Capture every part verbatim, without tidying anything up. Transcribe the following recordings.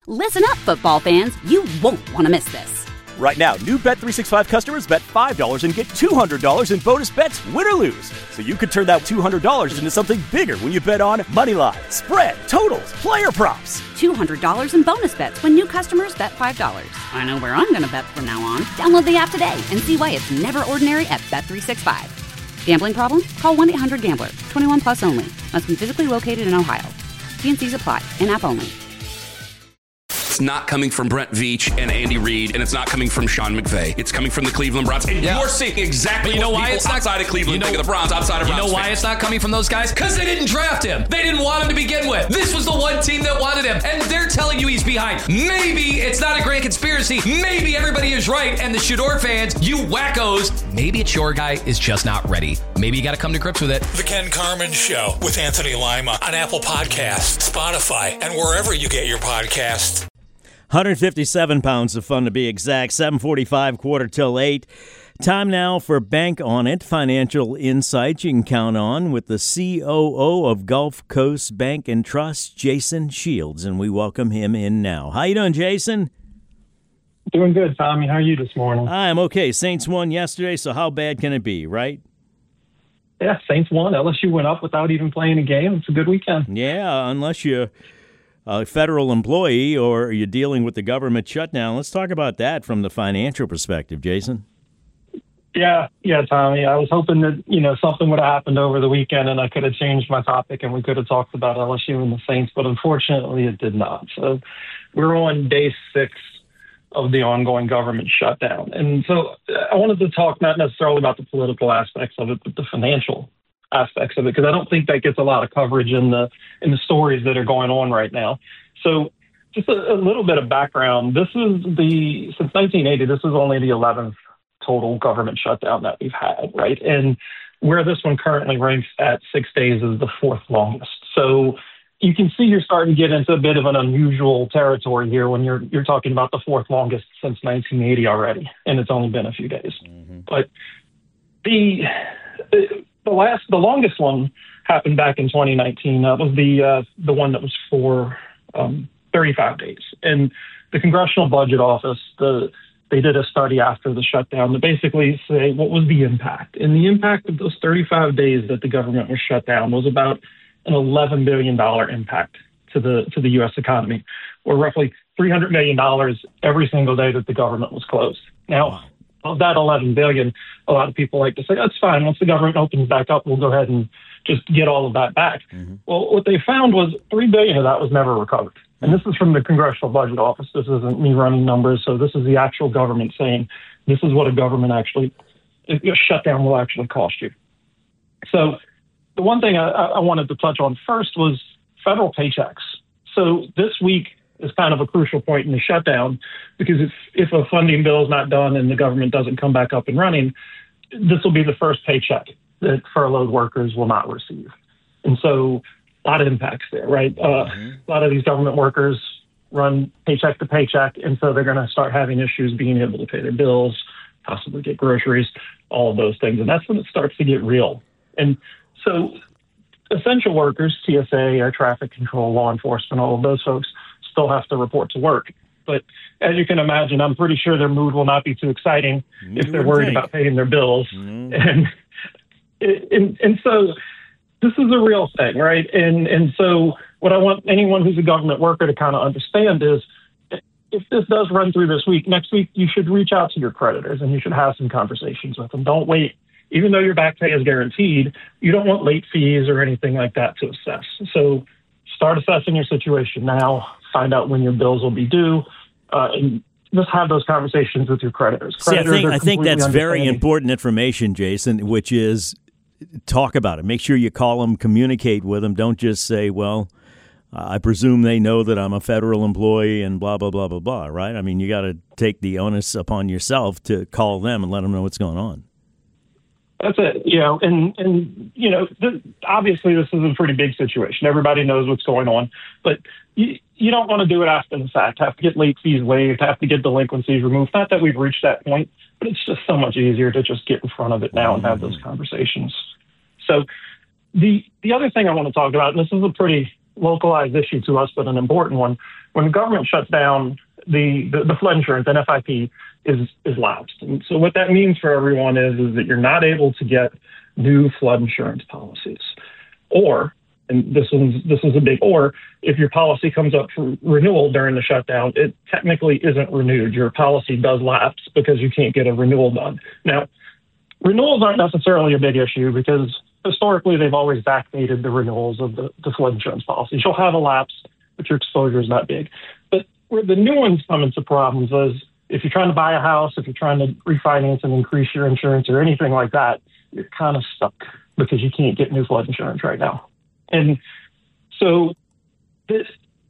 Listen up, football fans. You won't want to miss this. Right now, new Bet three sixty-five customers bet five dollars and get two hundred dollars in bonus bets, win or lose. So you could turn that two hundred dollars into something bigger when you bet on money line, spread, totals, player props. two hundred dollars in bonus bets when new customers bet five dollars. I know where I'm going to bet from now on. Download the app today and see why it's never ordinary at Bet three sixty-five. Gambling problem? Call one eight hundred gambler. twenty-one plus only. Must be physically located in Ohio. T and C's apply. In-app only. It's not coming from Brent Veach and Andy Reid, and it's not coming from Sean McVay. It's coming from the Cleveland Browns. And yeah. you're seeing exactly you know what why people it's not, outside of Cleveland you know, think of the Browns, outside of You Browns know why fans. it's not coming from those guys? Because they didn't draft him. They didn't want him to begin with. This was the one team that wanted him, and they're telling you he's behind. Maybe it's not a grand conspiracy. Maybe everybody is right, and the Shador fans, you wackos, maybe it's your guy is just not ready. Maybe you got to come to grips with it. The Ken Carman Show with Anthony Lima on Apple Podcasts, Spotify, and wherever you get your podcasts. one hundred fifty-seven pounds of fun to be exact. seven forty-five, quarter till eight. Time now for Bank On It, financial insights you can count on with the C O O of Gulf Coast Bank and Trust, Jason Shields, and we welcome him in now. How you doing, Jason? Doing good, Tommy. How are you this morning? I'm okay. Saints won yesterday, so how bad can it be, right? Yeah, Saints won. L S U went up without even playing a game. It's a good weekend. Yeah, unless you're a federal employee or you're dealing with the government shutdown. Let's talk about that from the financial perspective, Jason. Yeah, yeah, Tommy. I was hoping that, you know, something would have happened over the weekend and I could have changed my topic and we could have talked about L S U and the Saints, but unfortunately it did not. So we're on day six of the ongoing government shutdown. And so I wanted to talk not necessarily about the political aspects of it, but the financial aspects of it, because I don't think that gets a lot of coverage in the in the stories that are going on right now. So just a, a little bit of background. This is the, since nineteen eighty, this is only the eleventh total government shutdown that we've had, right? And where this one currently ranks at six days is the fourth longest. So you can see you're starting to get into a bit of an unusual territory here when you're you're talking about the fourth longest since nineteen eighty already, and it's only been a few days. Mm-hmm. But the the last, the longest one happened back in twenty nineteen. That was the uh, the one that was for um, thirty-five days. And the Congressional Budget Office, the they did a study after the shutdown to basically say what was the impact. And the impact of those thirty-five days that the government was shut down was about an eleven billion dollars impact to the to the U S economy, or roughly three hundred million dollars every single day that the government was closed. Now, of that eleven billion dollars, a lot of people like to say, that's fine. Once the government opens back up, we'll go ahead and just get all of that back. Mm-hmm. Well, what they found was three billion dollars of that was never recovered. And this is from the Congressional Budget Office. This isn't me running numbers. So this is the actual government saying this is what a government actually, a shutdown will actually cost you. So the one thing I, I wanted to touch on first was federal paychecks. So this week is kind of a crucial point in the shutdown, because if, if a funding bill is not done and the government doesn't come back up and running, this will be the first paycheck that furloughed workers will not receive. And so a lot of impacts there, right? Uh, mm-hmm. A lot of these government workers run paycheck to paycheck, and so they're going to start having issues being able to pay their bills, possibly get groceries, all of those things. And that's when it starts to get real. And so essential workers, T S A, air traffic control, law enforcement, all of those folks still have to report to work. But as you can imagine, I'm pretty sure their mood will not be too exciting you if they're worried think. about paying their bills. Mm-hmm. And, and and so this is a real thing, right? And and so what I want anyone who's a government worker to kind of understand is, if this does run through this week, next week you should reach out to your creditors and you should have some conversations with them. Don't wait. Even though your back pay is guaranteed, you don't want late fees or anything like that to assess. So start assessing your situation now. Find out when your bills will be due, uh, and just have those conversations with your creditors. creditors See, I think, I think that's very important information, Jason, which is talk about it. Make sure you call them, communicate with them. Don't just say, well, I presume they know that I'm a federal employee and blah, blah, blah, blah, blah, right? I mean, you got to take the onus upon yourself to call them and let them know what's going on. That's it, you know, and, and you know, th- obviously this is a pretty big situation. Everybody knows what's going on, but you, you don't want to do it after the fact, have to get late fees waived, have to get delinquencies removed. Not that we've reached that point, but it's just so much easier to just get in front of it now and have those conversations. So the the other thing I want to talk about, and this is a pretty localized issue to us, but an important one. When the government shuts down, the, the, the flood insurance, N F I P, is is lapsed. And so what that means for everyone is, is that you're not able to get new flood insurance policies. Or, and this is, this is a big or, if your policy comes up for renewal during the shutdown, it technically isn't renewed. Your policy does lapse because you can't get a renewal done. Now, renewals aren't necessarily a big issue because historically they've always backdated the renewals of the, the flood insurance policies. You'll have a lapse, but your exposure is not big. But where the new ones come into problems is if you're trying to buy a house, if you're trying to refinance and increase your insurance or anything like that, you're kind of stuck because you can't get new flood insurance right now. And so this,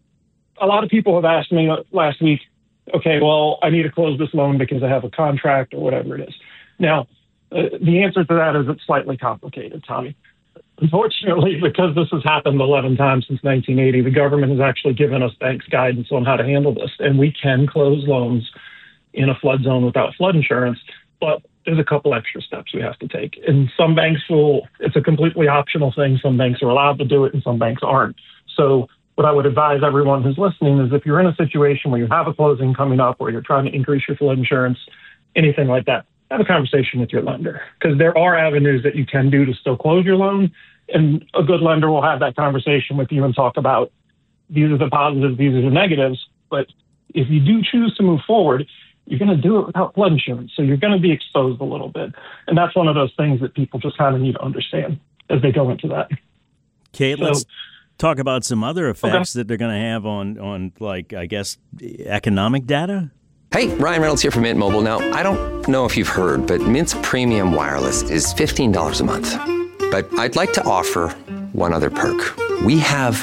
a lot of people have asked me last week, okay, well, I need to close this loan because I have a contract or whatever it is. Now, uh, the answer to that is it's slightly complicated, Tommy. Unfortunately, because this has happened eleven times since nineteen eighty, the government has actually given us banks guidance on how to handle this. And we can close loans in a flood zone without flood insurance, but there's a couple extra steps we have to take. And some banks will, it's a completely optional thing. Some banks are allowed to do it and some banks aren't. So what I would advise everyone who's listening is if you're in a situation where you have a closing coming up or you're trying to increase your flood insurance, anything like that, have a conversation with your lender, because there are avenues that you can do to still close your loan. And a good lender will have that conversation with you and talk about these are the positives, these are the negatives. But if you do choose to move forward, you're going to do it without flood insurance. So you're going to be exposed a little bit. And that's one of those things that people just kind of need to understand as they go into that. Okay, so, let's talk about some other effects okay. that they're going to have on, on, like, I guess, economic data. Hey, Ryan Reynolds here from Mint Mobile. Now, I don't know if you've heard, but Mint's premium wireless is fifteen dollars a month. But I'd like to offer one other perk. We have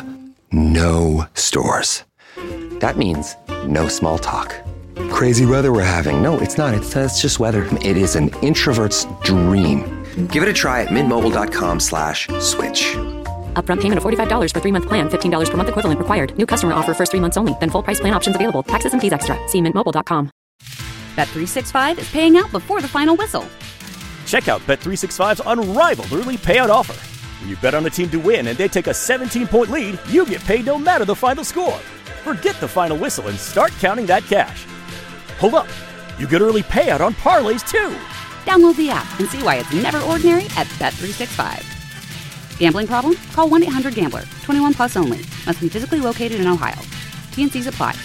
no stores. That means no small talk. Crazy weather we're having. No, it's not. It's, uh, it's just weather. It is an introvert's dream. Give it a try at mintmobile.com slash switch. Upfront payment of forty-five dollars for three-month plan, fifteen dollars per month equivalent required. New customer offer first three months only, then full price plan options available. Taxes and fees extra. See mint mobile dot com. Bet three sixty-five is paying out before the final whistle. Check out Bet three sixty-five's unrivaled early payout offer. When you bet on a team to win and they take a seventeen-point lead, you get paid no matter the final score. Forget the final whistle and start counting that cash. Hold up. You get early payout on parlays, too. Download the app and see why it's never ordinary at Bet three sixty-five. Gambling problem? Call one eight hundred gambler. twenty-one plus only. Must be physically located in Ohio. T N Cs apply.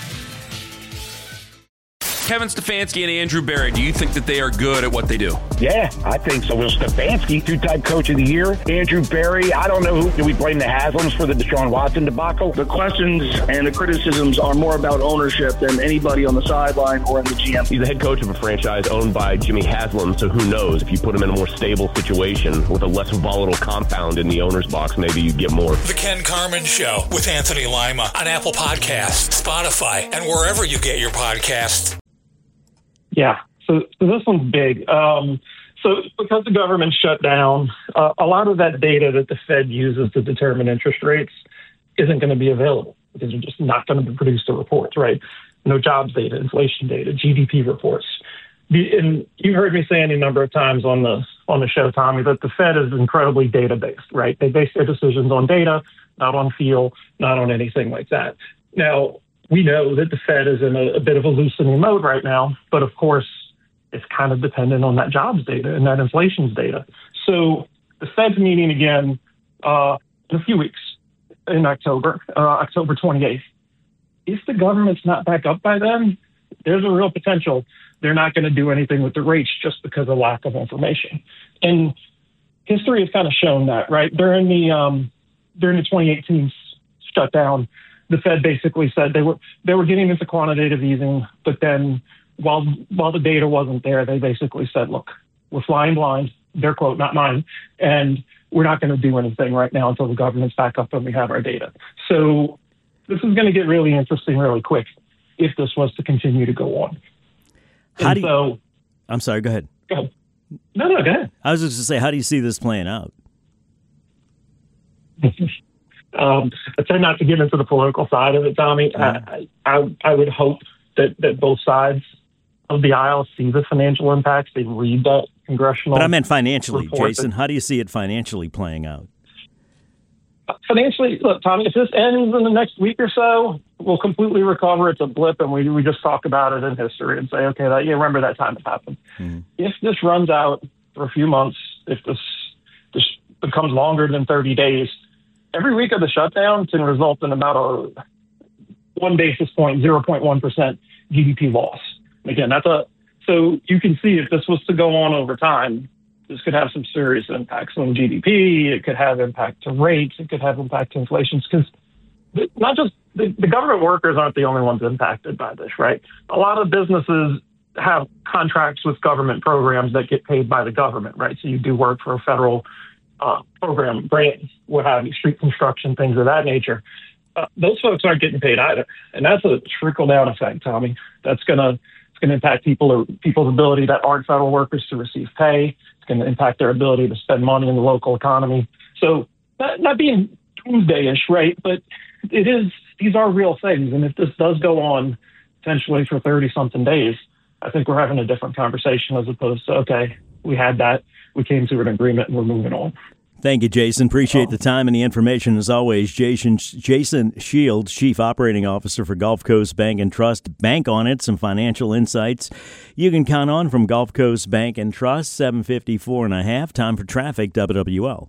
Kevin Stefanski and Andrew Berry, do you think that they are good at what they do? Yeah, I think so. Well, Stefanski, two-time coach of the year. Andrew Berry, I don't know who. Do we blame the Haslams for the Deshaun Watson debacle? The questions and the criticisms are more about ownership than anybody on the sideline or in the G M. He's the head coach of a franchise owned by Jimmy Haslam, so who knows? If you put him in a more stable situation with a less volatile compound in the owner's box, maybe you get more. The Ken Carman Show with Anthony Lima on Apple Podcasts, Spotify, and wherever you get your podcasts. Yeah, so, so this one's big. Um, so because the government shut down, uh, a lot of that data that the Fed uses to determine interest rates isn't going to be available because they're just not going to produce the reports, right? No jobs data, inflation data, G D P reports. The, and you've heard me say any number of times on the on the show, Tommy, that the Fed is incredibly data-based, right? They base their decisions on data, not on feel, not on anything like that. Now, we know that the Fed is in a, a bit of a loosening mode right now, but of course, it's kind of dependent on that jobs data and that inflation's data. So the Fed's meeting again uh, in a few weeks in October, uh, October twenty-eighth. If the government's not back up by then, there's a real potential they're not going to do anything with the rates just because of lack of information. And history has kind of shown that, right? During the um, during the twenty eighteen shutdown, the Fed basically said they were they were getting into quantitative easing, but then while while the data wasn't there, they basically said, look, we're flying blind, their quote, not mine, and we're not going to do anything right now until the government's back up and we have our data. So this is going to get really interesting really quick if this was to continue to go on. How and do you, so, I'm sorry, go ahead. Go ahead. No, no, go ahead. I was just going to say, how do you see this playing out? Um, I try not to get into the political side of it, Tommy. Mm-hmm. I, I I would hope that, that both sides of the aisle see the financial impacts. They read that congressional. But I meant financially, report Jason. that, how do you see it financially playing out? Financially, look, Tommy, if this ends in the next week or so, we'll completely recover. It's a blip, and we we just talk about it in history and say, okay, that, yeah, remember that time it happened. Mm-hmm. If this runs out for a few months, if this, this becomes longer than thirty days, every week of the shutdown can result in about a one basis point, zero point one percent G D P loss. Again, that's a so you can see if this was to go on over time, this could have some serious impacts on G D P. It could have impact to rates. It could have impact to inflation because not just the, the government workers aren't the only ones impacted by this, right? A lot of businesses have contracts with government programs that get paid by the government, right? So you do work for a federal uh, program, grants, what have you, street construction, things of that nature. Uh, those folks aren't getting paid either, and that's a trickle down effect, Tommy. That's gonna it's gonna impact people or people's ability that aren't federal workers to receive pay. It's going to impact their ability to spend money in the local economy. So not, not being doomsday-ish, right? But it is, these are real things. And if this does go on potentially for thirty-something days, I think we're having a different conversation as opposed to, okay, we had that, we came to an agreement, and we're moving on. Thank you, Jason. Appreciate the time and the information as always. Jason Jason Shields, Chief Operating Officer for Gulf Coast Bank and Trust. Bank on it, some financial insights you can count on from Gulf Coast Bank and Trust. seven fifty-four and a half. Time for traffic, W W L.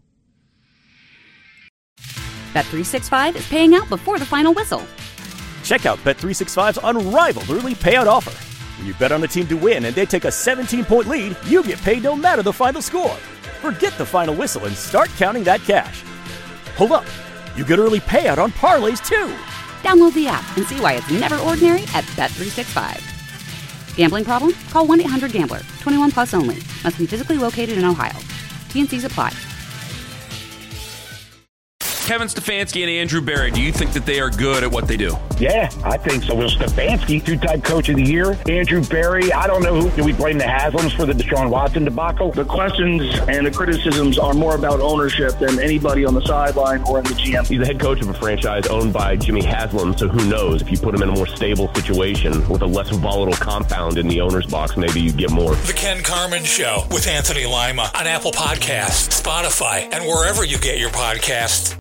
Bet three sixty-five is paying out before the final whistle. Check out Bet three sixty-five's unrivaled early payout offer. When you bet on a team to win and they take a seventeen-point lead, you get paid no matter the final score. Forget the final whistle and start counting that cash. Hold up. You get early payout on parlays, too. Download the app and see why it's never ordinary at Bet three sixty-five. Gambling problem? Call one eight hundred gambler. twenty-one plus only. Must be physically located in Ohio. T and Cs apply. Kevin Stefanski and Andrew Berry, do you think that they are good at what they do? Yeah, I think so. Will Stefanski, two-time coach of the year. Andrew Berry, I don't know who. Do we blame the Haslams for the Deshaun Watson debacle? The questions and the criticisms are more about ownership than anybody on the sideline or in the G M. He's the head coach of a franchise owned by Jimmy Haslam, so who knows? If you put him in a more stable situation with a less volatile compound in the owner's box, maybe you get more. The Ken Carman Show with Anthony Lima on Apple Podcasts, Spotify, and wherever you get your podcasts.